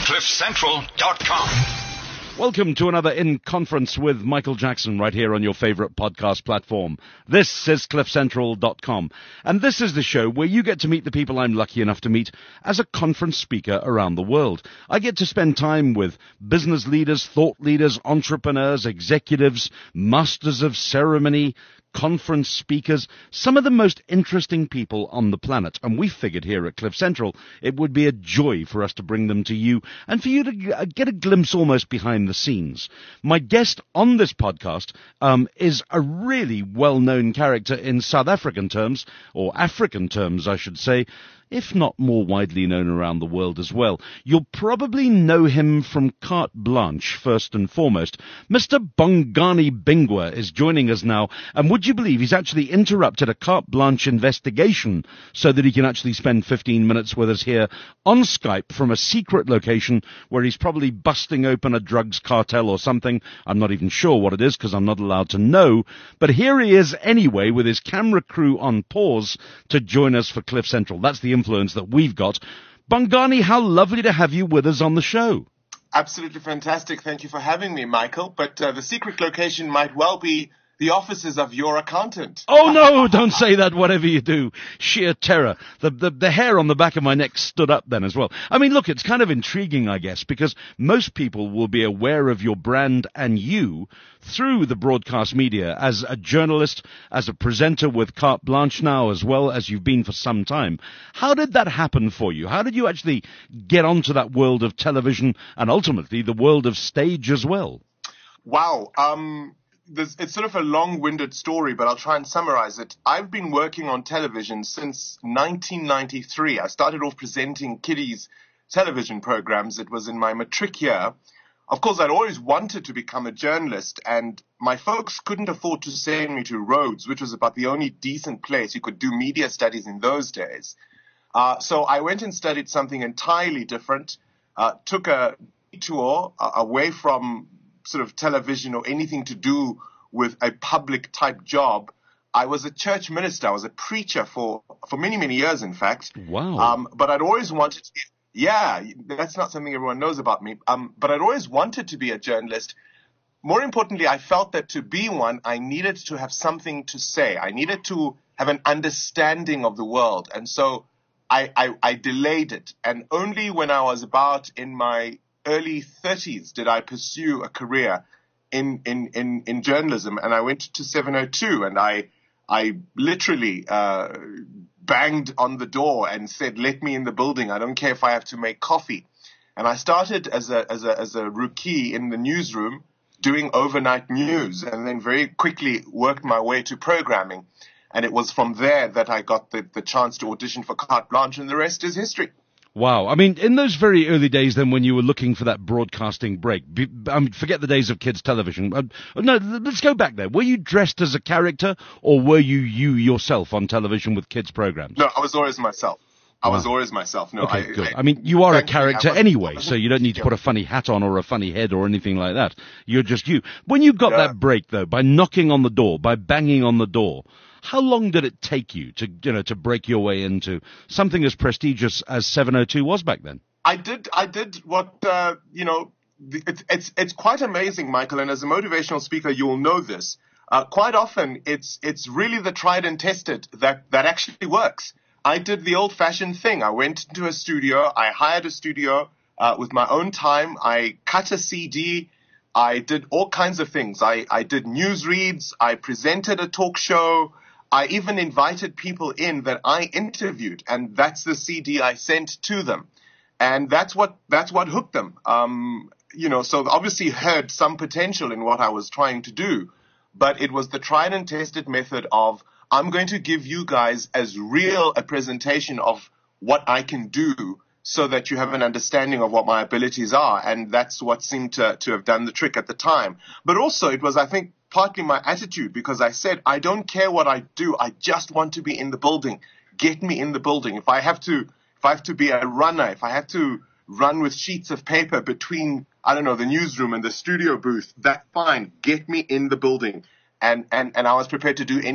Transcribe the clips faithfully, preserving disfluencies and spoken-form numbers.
cliff central dot com. Welcome to another In Conference with Michael Jackson right here on your favorite podcast platform. This is cliff central dot com, and this is the show where you get to meet the people I'm lucky enough to meet as a conference speaker around the world. I get to spend time with business leaders, thought leaders, entrepreneurs, executives, masters of ceremony, conference speakers, some of the most interesting people on the planet. And we figured here at Cliff Central it would be a joy for us to bring them to you and for you to g- get a glimpse almost behind the scenes. My guest on this podcast um, is a really well-known character in South African terms, or African terms, I should say, if not more widely known around the world as well. You'll probably know him from Carte Blanche, first and foremost. Mister Bongani Bingwa is joining us now, and would you believe he's actually interrupted a Carte Blanche investigation so that he can actually spend fifteen minutes with us here on Skype from a secret location where he's probably busting open a drugs cartel or something. I'm not even sure what it is because I'm not allowed to know, but here he is anyway with his camera crew on pause to join us for Cliff Central. That's the influence that we've got. Bongani, how lovely to have you with us on the show. Absolutely fantastic. Thank you for having me, Michael. But uh, the secret location might well be the offices of your accountant. Oh, no, don't say that, whatever you do. Sheer terror. The, the the hair on the back of my neck stood up then as well. I mean, look, it's kind of intriguing, I guess, because most people will be aware of your brand and you through the broadcast media as a journalist, as a presenter with Carte Blanche now, as well as you've been for some time. How did that happen for you? How did you actually get onto that world of television and ultimately the world of stage as well? Wow. Um... There's, it's sort of a long-winded story, but I'll try and summarize it. I've been working on television since nineteen ninety-three. I started off presenting kiddies' television programs. It was in my matric year. Of course, I'd always wanted to become a journalist, and my folks couldn't afford to send me to Rhodes, which was about the only decent place you could do media studies in those days. Uh, so I went and studied something entirely different, uh, took a detour uh, away from sort of television or anything to do with a public type job. I was a church minister. I was a preacher for, for many, many years, in fact. Wow. Um, but I'd always wanted to be, yeah, that's not something everyone knows about me. Um, but I'd always wanted to be a journalist. More importantly, I felt that to be one, I needed to have something to say. I needed to have an understanding of the world. And so I, I, I delayed it. And only when I was about in my early thirties did I pursue a career in, in, in, in journalism. And I went to seven oh two and I, I literally, uh, banged on the door and said, let me in the building. I don't care if I have to make coffee. And I started as a, as a, as a rookie in the newsroom doing overnight news and then very quickly worked my way to programming. And it was from there that I got the, the chance to audition for Carte Blanche, and the rest is history. Wow. I mean, in those very early days then when you were looking for that broadcasting break, be, I mean, forget the days of kids' television. Uh, no, let's go back there. Were you dressed as a character or were you you yourself on television with kids' programs? No, I was always myself. I Wow. was always myself. No, Okay, I, good. I, I mean, you are a thankfully, character I wasn't- anyway, I wasn't- so you don't need to yeah. put a funny hat on or a funny head or anything like that. You're just you. When you got Yeah. that break, though, by knocking on the door, by banging on the door, how long did it take you to, you know, to break your way into something as prestigious as seven oh two was back then? I did, I did what, uh, you know, the, it's, it's, it's quite amazing, Michael, and as a motivational speaker, you'll know this. Uh, quite often, it's, it's really the tried and tested that, that actually works. I did the old fashioned thing. I went into a studio. I hired a studio, uh, with my own time. I cut a C D. I did all kinds of things. I, I did news reads. I presented a talk show. I even invited people in that I interviewed, and that's the C D I sent to them. And that's what, that's what hooked them. Um, you know, so obviously heard some potential in what I was trying to do, but it was the tried and tested method of, I'm going to give you guys as real a presentation of what I can do so that you have an understanding of what my abilities are. And that's what seemed to, to have done the trick at the time. But also it was, I think, partly my attitude, because I said, I don't care what I do. I just want to be in the building. Get me in the building. If I have to, if I have to be a runner, if I have to run with sheets of paper between, I don't know, the newsroom and the studio booth, that's fine. Get me in the building. And, and, and I was prepared to do anything.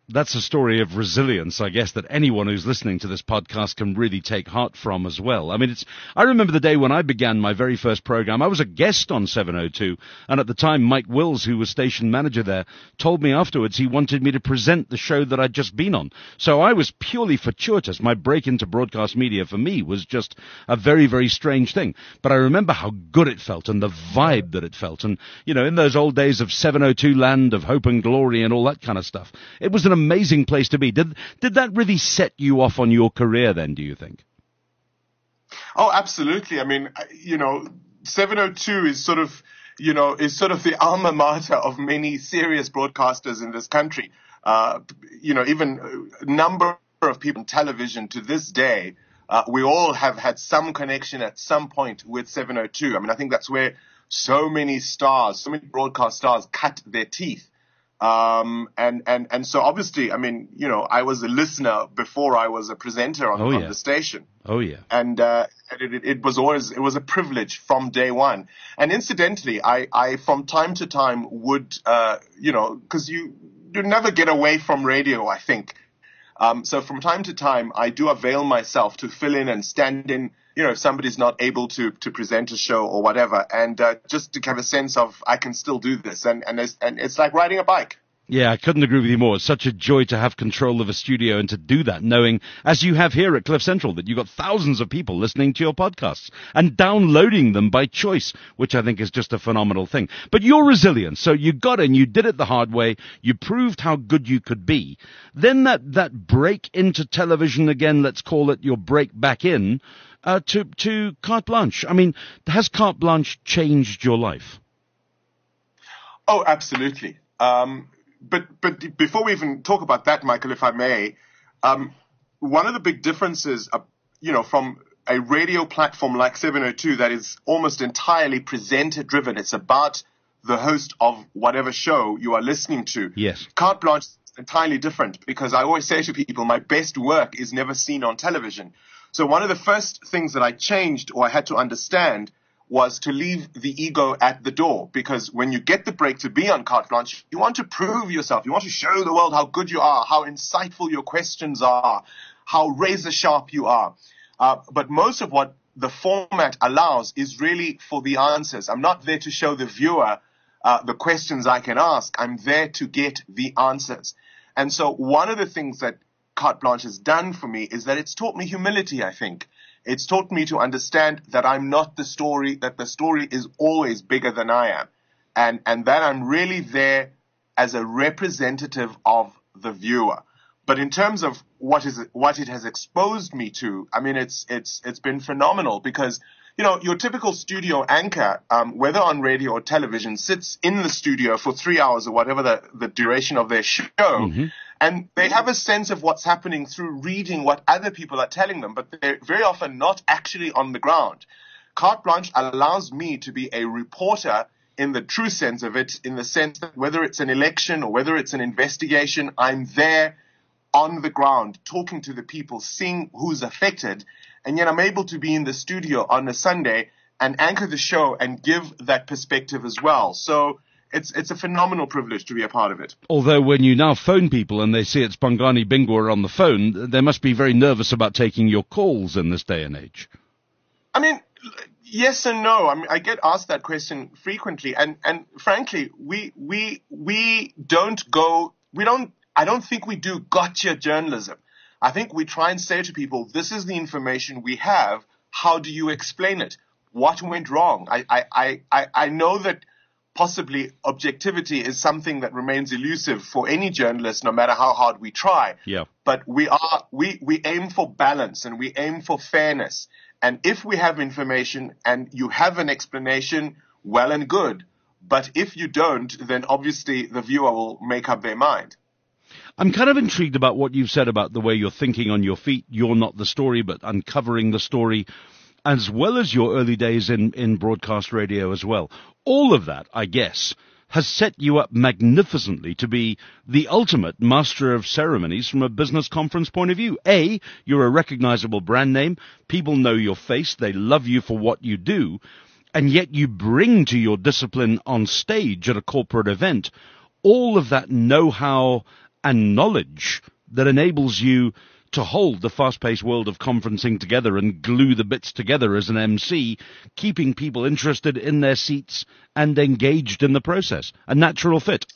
That's a story of resilience, I guess, that anyone who's listening to this podcast can really take heart from as well. I mean, it's, I remember the day when I began my very first program. I was a guest on seven oh two, and at the time, Mike Wills, who was station manager there, told me afterwards he wanted me to present the show that I'd just been on. So I was purely fortuitous. My break into broadcast media for me was just a very, very strange thing. But I remember how good it felt and the vibe that it felt. And, you know, in those old days of seven oh two land, of hope and glory and all that kind of stuff, it was an amazing place to be. Did did that really set you off on your career then, do you think? Oh, absolutely. I mean, you know, seven oh two is sort of, you know, is sort of the alma mater of many serious broadcasters in this country. Uh, you know, even a number of people on television to this day, uh, we all have had some connection at some point with seven oh two. I mean, I think that's where so many stars, so many broadcast stars cut their teeth. Um, and, and, and so obviously, I mean, you know, I was a listener before I was a presenter on, oh, yeah. on the station. Oh, yeah. And, uh, it, it, it was always, it was a privilege from day one. And incidentally, I, I, from time to time would, uh, you know, cause you, you never get away from radio, I think. Um, so from time to time, I do avail myself to fill in and stand in, you know, if somebody's not able to, to present a show or whatever, and uh, just to have a sense of I can still do this, and and it's, and it's like riding a bike. Yeah, I couldn't agree with you more. It's such a joy to have control of a studio and to do that, knowing, as you have here at Cliff Central, that you've got thousands of people listening to your podcasts and downloading them by choice, which I think is just a phenomenal thing. But you're resilient, so you got in, you did it the hard way, you proved how good you could be. Then that, that break into television again, let's call it your break back in, uh, to, to Carte Blanche. I mean, has Carte Blanche changed your life? Oh, absolutely. Um, But but before we even talk about that, Michael, if I may, um, one of the big differences, uh, you know, from a radio platform like seven oh two that is almost entirely presenter-driven, it's about the host of whatever show you are listening to. Yes. Carte Blanche is entirely different because I always say to people, my best work is never seen on television. So one of the first things that I changed or I had to understand was to leave the ego at the door, because when you get the break to be on Carte Blanche, you want to prove yourself. You want to show the world how good you are, how insightful your questions are, how razor sharp you are. Uh, but most of what the format allows is really for the answers. I'm not there to show the viewer uh, the questions I can ask. I'm there to get the answers. And so one of the things that Carte Blanche has done for me is that it's taught me humility, I think. It's taught me to understand that I'm not the story, that the story is always bigger than I am. And, and that I'm really there as a representative of the viewer. But in terms of what is, what it has exposed me to, I mean, it's, it's, it's been phenomenal because, you know, your typical studio anchor, um, whether on radio or television, sits in the studio for three hours or whatever the, the duration of their show. Mm-hmm. And they have a sense of what's happening through reading what other people are telling them, but they're very often not actually on the ground. Carte Blanche allows me to be a reporter in the true sense of it, in the sense that whether it's an election or whether it's an investigation, I'm there on the ground, talking to the people, seeing who's affected, and yet I'm able to be in the studio on a Sunday and anchor the show and give that perspective as well. So It's it's a phenomenal privilege to be a part of it. Although when you now phone people and they see it's Bongani Bingwa on the phone, they must be very nervous about taking your calls in this day and age. I mean, yes and no. I mean, I get asked that question frequently, and, and frankly, we we we don't go. We don't. I don't think we do gotcha journalism. I think we try and say to people, "This is the information we have. How do you explain it? What went wrong?" I I I I know that. Possibly objectivity is something that remains elusive for any journalist, no matter how hard we try. Yeah. But we are, we, we aim for balance and we aim for fairness. And if we have information and you have an explanation, well and good. But if you don't, then obviously the viewer will make up their mind. I'm kind of intrigued about what you've said about the way you're thinking on your feet. You're not the story, but uncovering the story, as well as your early days in, in broadcast radio as well. All of that, I guess, has set you up magnificently to be the ultimate master of ceremonies from a business conference point of view. A, you're a recognizable brand name. People know your face. They love you for what you do. And yet you bring to your discipline on stage at a corporate event all of that know-how and knowledge that enables you to hold the fast-paced world of conferencing together and glue the bits together as an M C, keeping people interested in their seats and engaged in the process. A natural fit.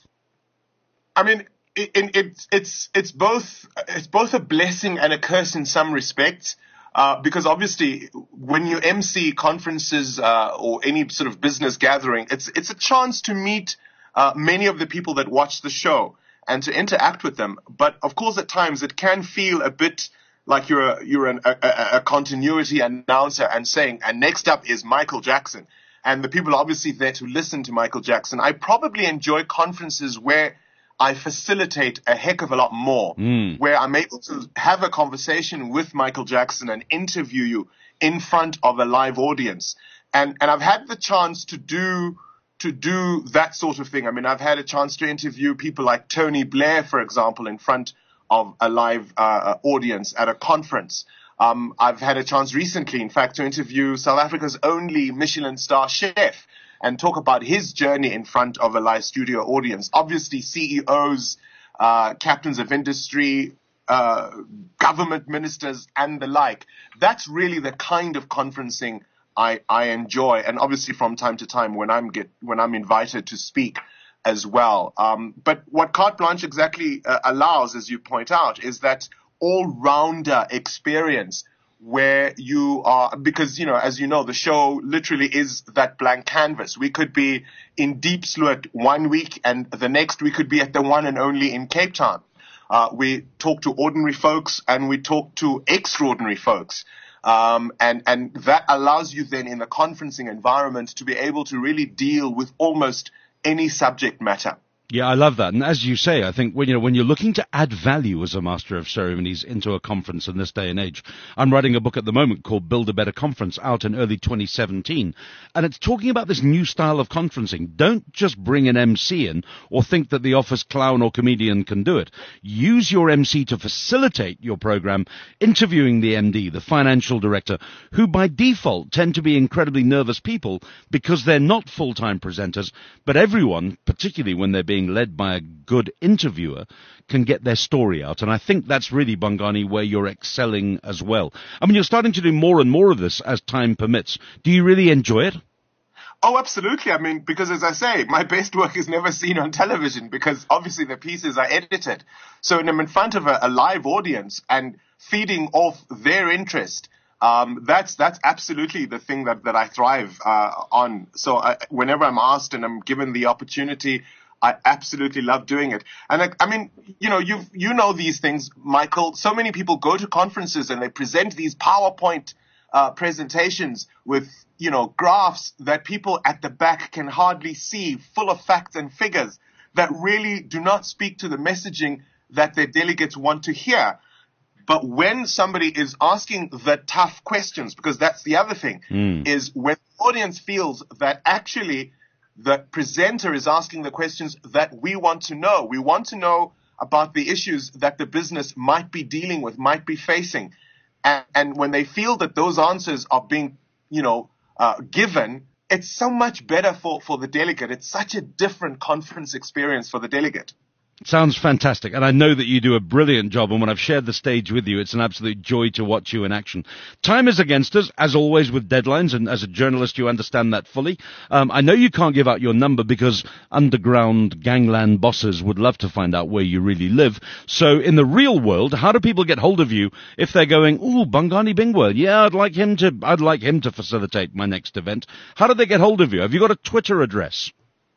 I mean, it, it, it's it's it's both it's both a blessing and a curse in some respects, uh, because obviously when you M C conferences uh, or any sort of business gathering, it's it's a chance to meet uh, many of the people that watch the show and to interact with them. But of course, at times it can feel a bit like you're a, you're an, a, a, a continuity announcer and saying, and next up is Michael Jackson. And the people are obviously there to listen to Michael Jackson. I probably enjoy conferences where I facilitate a heck of a lot more, mm. where I'm able to have a conversation with Michael Jackson and interview you in front of a live audience. And, and I've had the chance to do to do that sort of thing. I mean, I've had a chance to interview people like Tony Blair, for example, in front of a live uh, audience at a conference. Um, I've had a chance recently, in fact, to interview South Africa's only Michelin star chef and talk about his journey in front of a live studio audience. Obviously, C E Os, uh, captains of industry, uh, government ministers, and the like. That's really the kind of conferencing I, I enjoy, and obviously from time to time when I'm get when I'm invited to speak as well. Um, but what Carte Blanche exactly uh, allows, as you point out, is that all-rounder experience where you are, because, you know, as you know, the show literally is that blank canvas. We could be in Deep Sloot one week, and the next we could be at the one and only in Cape Town. Uh, we talk to ordinary folks and we talk to extraordinary folks. Um, and, and that allows you then in the conferencing environment to be able to really deal with almost any subject matter. Yeah, I love that. And as you say, I think when, you know, when you're looking to add value as a master of ceremonies into a conference in this day and age, I'm writing a book at the moment called Build a Better Conference, out in early twenty seventeen. And it's talking about this new style of conferencing. Don't just bring an M C in or think that the office clown or comedian can do it. Use your M C to facilitate your program, interviewing the M D, the financial director, who by default tend to be incredibly nervous people because they're not full-time presenters, but everyone, particularly when they're being led by a good interviewer, can get their story out. And I think that's really, Bongani, where you're excelling as well. I mean, you're starting to do more and more of this as time permits. Do you really enjoy it? Oh, absolutely. I mean, because as I say, my best work is never seen on television because obviously the pieces are edited. So when I'm in front of a, a live audience and feeding off their interest, Um, that's, that's absolutely the thing that, that I thrive, uh, on. So I, whenever I'm asked and I'm given the opportunity, I absolutely love doing it. And I, I mean, you know, you you know these things, Michael. So many people go to conferences and they present these PowerPoint uh, presentations with, you know, graphs that people at the back can hardly see, full of facts and figures that really do not speak to the messaging that their delegates want to hear. But when somebody is asking the tough questions, because that's the other thing, mm. is when the audience feels that actually the presenter is asking the questions that we want to know. We want to know about the issues that the business might be dealing with, might be facing. And, and when they feel that those answers are being, you know, uh, given, it's so much better for, for the delegate. It's such a different conference experience for the delegate. Sounds fantastic, and I know that you do a brilliant job, and when I've shared the stage with you, it's an absolute joy to watch you in action. Time is against us, as always, with deadlines, and as a journalist, you understand that fully. Um, I know you can't give out your number because underground gangland bosses would love to find out where you really live. So in the real world, how do people get hold of you if they're going, ooh, Bongani Bingwa, yeah, I'd like him to, I'd like him to facilitate my next event. How do they get hold of you? Have you got a Twitter address?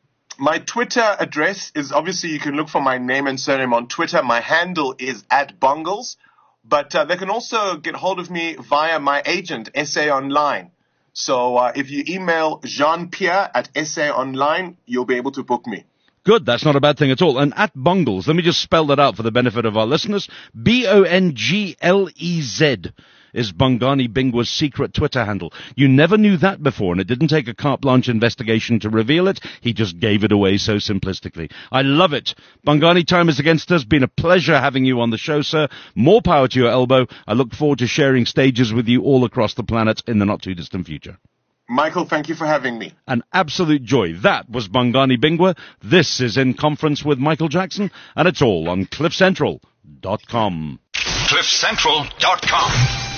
My Twitter address is, obviously, you can look for my name and surname on Twitter. My handle is at Bongles, but uh, they can also get hold of me via my agent, S A Online. So uh, if you email Jean-Pierre at S A Online, you'll be able to book me. Good, that's not a bad thing at all. And at Bongles, let me just spell that out for the benefit of our listeners. B O N G L E Z is Bongani Bingwa's secret Twitter handle. You never knew that before, and it didn't take a carte blanche investigation to reveal it. He just gave it away so simplistically. I love it. Bongani, time is against us. Been a pleasure having you on the show, sir. More power to your elbow. I look forward to sharing stages with you all across the planet in the not-too-distant future. Michael, thank you for having me. An absolute joy. That was Bongani Bingwa. This is In Conference with Michael Jackson, and it's all on cliff central dot com. cliff central dot com